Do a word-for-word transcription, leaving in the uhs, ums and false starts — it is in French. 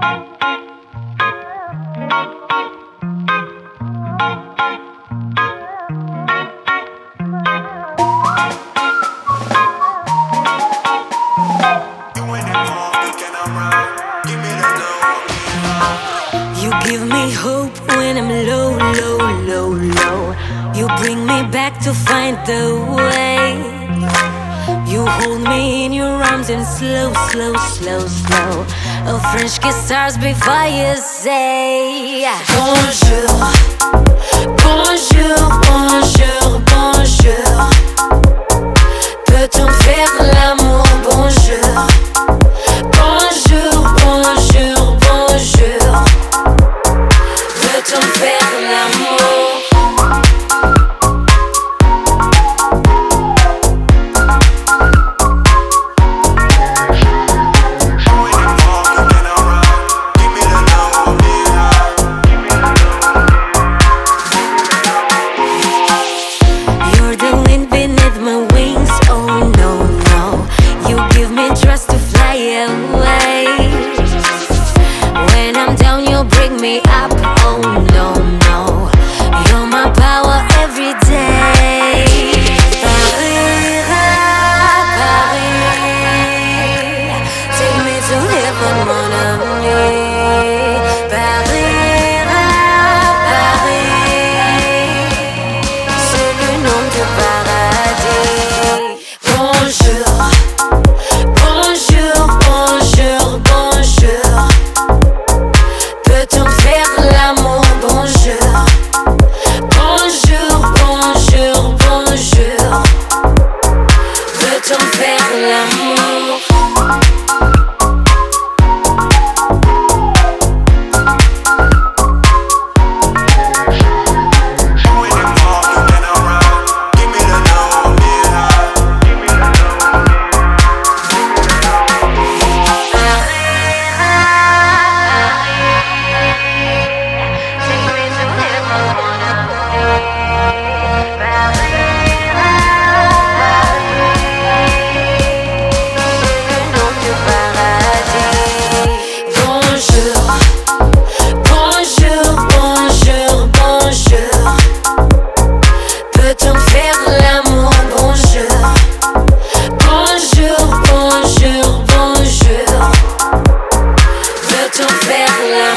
You give me hope when I'm low, low, low, low. You bring me back to find the way. You hold me in your arms and slow, slow, slow, slow. A French kiss starts before you say bonjour, bonjour, bonjour, bonjour. Peut-on faire l'amour? Bonjour, bonjour, bonjour, bonjour. Peut-on faire l'amour? You're the wind beneath my wings, oh no, no. You give me trust to fly away. When I'm down, you bring me up, oh no, no. You're my power every day. Paris, Paris, take me to heaven, mon ami. Paris, Paris, c'est le nom du paradis. Bonjour, bonjour, bonjour, bonjour. Peut-on faire l'amour? Bonjour, bonjour, bonjour, bonjour. Peut-on faire l'amour? Peut-on faire l'amour? Bonjour, bonjour, bonjour, bonjour. Peut-on faire l'amour?